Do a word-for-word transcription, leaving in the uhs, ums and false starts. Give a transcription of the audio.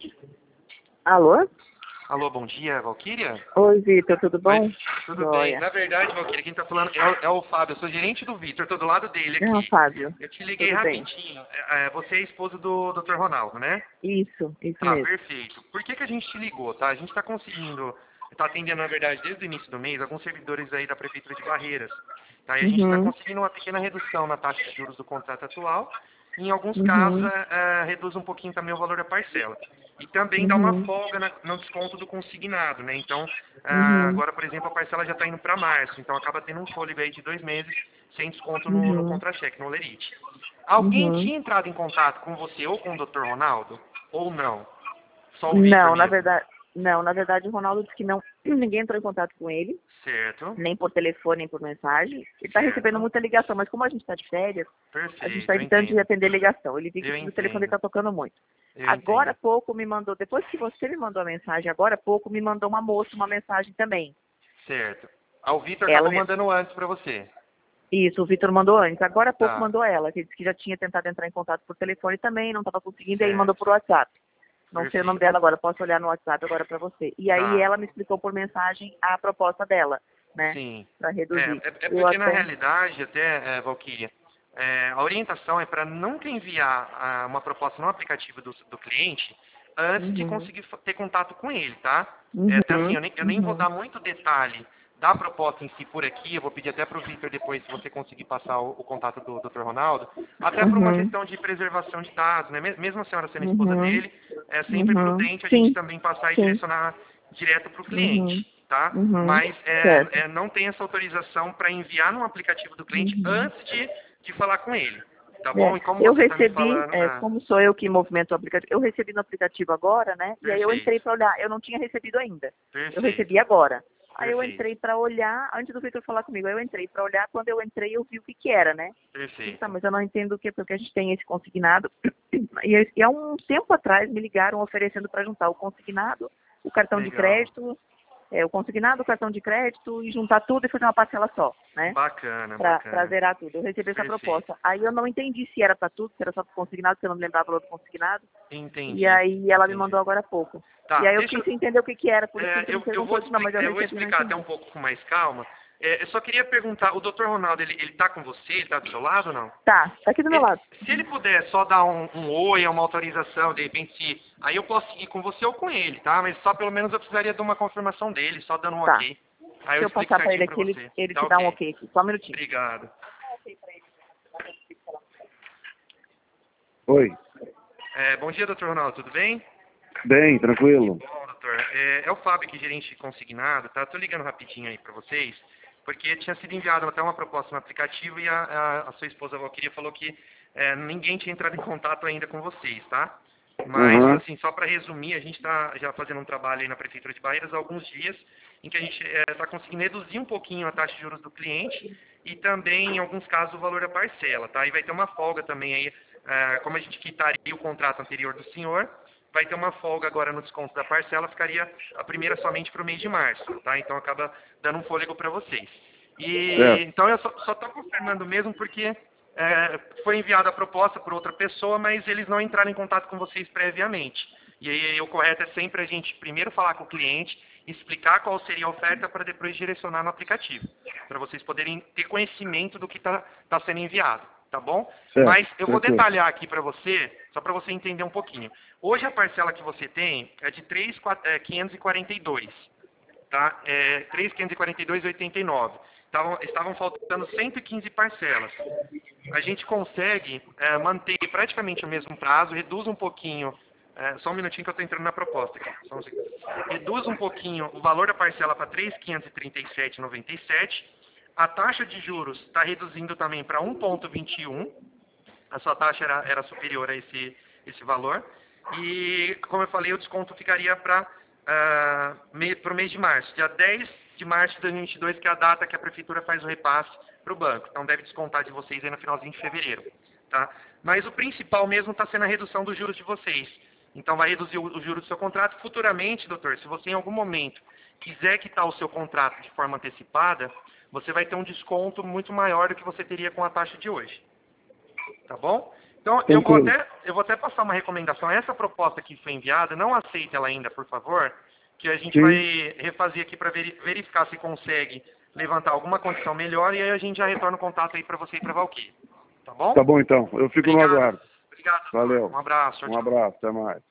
Alô? Alô, bom dia, Valquíria? Oi, Vitor, tudo bom? Oi, tudo Joia. bem. Na verdade, Valquíria, quem está falando é o, é o Fábio. Eu sou gerente do Vitor, estou do lado dele aqui. Não, Fábio, Eu te liguei tudo bem? rapidinho. É, é, você é esposa do doutor Ronaldo, né? Isso, isso Tá, mesmo. perfeito. Por que, que a gente te ligou, tá? A gente está conseguindo, está atendendo, na verdade, desde o início do mês, alguns servidores aí da Prefeitura de Barreiras. Tá? E a gente está Uhum, conseguindo uma pequena redução na taxa de juros do contrato atual. Em alguns casos, uhum, é, é, reduz um pouquinho também o valor da parcela. E também dá uma uhum, folga na- no desconto do consignado, né? Então, ah, uhum, agora, por exemplo, a parcela já está indo para março, então acaba tendo um fôlego aí de dois meses sem desconto no, no uhum, contra-cheque, no Olerite. Alguém uhum. tinha entrado em contato com você ou com o doutor Ronaldo? Ou não? Só o Vitor Não, na mesmo? verdade, não, na verdade o Ronaldo disse que não, ninguém entrou em contato com ele, Certo, nem por telefone, nem por mensagem. Ele está recebendo certo. muita ligação, mas como a gente está de férias, a gente está Perfeito, eu evitando de entendo. atender ligação. Ele vi que Eu o telefone dele entendo, está tocando muito. eu Agora há entendo. pouco me mandou, depois que você me mandou a mensagem, agora há pouco me mandou uma moça uma mensagem também. Certo. Ah, o Vitor Ela acabou me, mandando antes para você. Isso, o Vitor mandou antes. Agora há pouco Tá, mandou ela, que disse que já tinha tentado entrar em contato por telefone também, não estava conseguindo, e aí mandou certo. por WhatsApp. Não sei o nome Perfeito. dela agora, posso olhar no WhatsApp agora para você. E aí Tá, ela me explicou por mensagem a proposta dela, né, sim. para É, reduzir. é, é Eu porque na até. realidade, até, é, Valquíria, é, a orientação é para nunca enviar ah, uma proposta no aplicativo do, do cliente antes de Uhum, conseguir fa- ter contato com ele, tá? É, até assim, uhum, eu nem, eu nem vou uhum, dar muito detalhe da proposta em si por aqui, eu vou pedir até para o Vitor depois, se você conseguir passar o, o contato do doutor Ronaldo, até por uma uhum, questão de preservação de dados, né? Me- Mesmo a senhora sendo esposa uhum, dele, é sempre uhum. prudente a gente Sim, também passar e sim. direcionar direto para o cliente, Uhum, tá? uhum. Mas é, Certo. é, não tem essa autorização para enviar no aplicativo do cliente Uhum. antes de, de falar com ele, tá bom? É, E como eu você está me recebi, falando... é, Ah, como sou eu que movimento o aplicativo, eu recebi no aplicativo agora, né? E aí eu perfeito, entrei para olhar. Eu não tinha recebido ainda. Eu recebi perfeito, agora. Aí eu perfeito, entrei para olhar, antes do Victor falar comigo, aí eu entrei para olhar, quando eu entrei eu vi o que que era, né? Digo, tá, perfeito. mas eu não entendo o que, porque a gente tem esse consignado. E, eu- e há um tempo atrás me ligaram oferecendo para juntar o consignado, o cartão de Legal, crédito, é, o consignado, o cartão de crédito e juntar tudo e fazer uma parcela só, né? bacana, Para bacana, zerar tudo. Eu recebi essa perfeito. proposta. Aí eu não entendi se era para tudo, se era só para consignado, se eu não me lembrava o valor do consignado. E Entendi, aí ela me entendi. mandou agora há pouco. E Tá, aí eu deixa fiquei eu... sem entender o que que era, por isso que é, você me eu, eu vou perguntou, eu disse, não, mas eu explicar, eu vou recebi e não explicar até um entendi. pouco com mais calma. É, eu só queria perguntar, o doutor Ronaldo, ele, ele tá com você? Ele tá do seu lado ou não? Tá, tá aqui do meu Ele- lado. se ele puder só dar um, um oi, uma autorização, de repente, se, aí eu posso seguir com você ou com ele, tá? Mas só pelo menos eu precisaria de uma confirmação dele, só dando um Tá. ok. Aí eu Se eu explico passar para ele certinho pra aqui, ele, você. ele Tá te dá um ok. ok aqui. Só um minutinho. Obrigado. Oi. É, bom dia, doutor Ronaldo, tudo bem? Bem, tranquilo. Bom, doutor. É, é o Fábio aqui, gerente consignado, tá? Tô ligando rapidinho aí pra vocês, porque tinha sido enviada até uma proposta no aplicativo e a, a- a sua esposa Valquíria falou que é, ninguém tinha entrado em contato ainda com vocês, tá? Mas, Aham. assim, só para resumir, a gente está já fazendo um trabalho aí na Prefeitura de Barreiras há alguns dias, em que a gente está conseguindo reduzir um pouquinho a taxa de juros do cliente e também, em alguns casos, o valor da parcela, tá? E vai ter uma folga também aí, eh, como a gente quitaria o contrato anterior do senhor, vai ter uma folga agora no desconto da parcela, ficaria a primeira somente para o mês de março, tá? Então acaba dando um fôlego para vocês. E Certo. então eu só estou confirmando mesmo porque é, foi enviada a proposta por outra pessoa, mas eles não entraram em contato com vocês previamente. E aí o correto é sempre a gente primeiro falar com o cliente, explicar qual seria a oferta para depois direcionar no aplicativo, para vocês poderem ter conhecimento do que está sendo enviado, tá bom? Certo. Mas eu vou Tranquilo. detalhar aqui para você, só para você entender um pouquinho. Hoje a parcela que você tem é de três mil quinhentos e quarenta e dois, tá? É três mil quinhentos e quarenta e dois vírgula oitenta e nove. Estavam, estavam faltando cento e quinze parcelas. A gente consegue é, manter praticamente o mesmo prazo, reduz um pouquinho, é, só um minutinho que eu estou entrando na proposta aqui, só um segundo. Reduz um pouquinho o valor da parcela para três mil quinhentos e trinta e sete vírgula noventa e sete. A taxa de juros está reduzindo também para um vírgula vinte e um. A sua taxa era, era superior a esse, esse valor. E, como eu falei, o desconto ficaria para o mês de março, dia dez de março de dois mil e vinte e dois, que é a data que a prefeitura faz o repasse para o banco. Então deve descontar de vocês aí no finalzinho de fevereiro. Tá? Mas o principal mesmo está sendo a redução dos juros de vocês. Então vai reduzir o, o juro do seu contrato. Futuramente, doutor, se você em algum momento quiser quitar o seu contrato de forma antecipada, você vai ter um desconto muito maior do que você teria com a taxa de hoje. Tá bom? Então, eu vou, Tranquilo. até, eu vou até passar uma recomendação. Essa proposta que foi enviada, não aceite ela ainda, por favor, que a gente Sim. vai refazer aqui para verificar se consegue levantar alguma condição melhor e aí a gente já retorna o contato aí para você e para a Valquíria. Tá bom? Tá bom, então. Eu fico Obrigado. no aguardo. Obrigado, doutor. Valeu. Um abraço. Tchau, Um tchau. abraço. Até mais.